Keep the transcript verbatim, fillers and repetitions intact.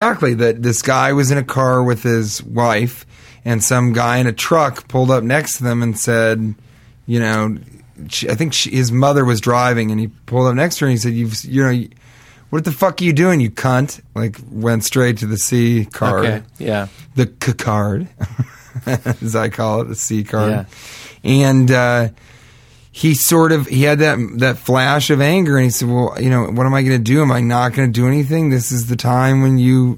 exactly. That this guy was in a car with his wife, and some guy in a truck pulled up next to them and said, you know, she, I think she, his mother was driving, and he pulled up next to her and he said, "You've, you know, what the fuck are you doing, you cunt?" Like, went straight to the C card. Okay, yeah. The C card, as I call it, the C card. Yeah. And uh, he sort of, he had that that flash of anger, and he said, well, you know, what am I going to do? Am I not going to do anything? This is the time when you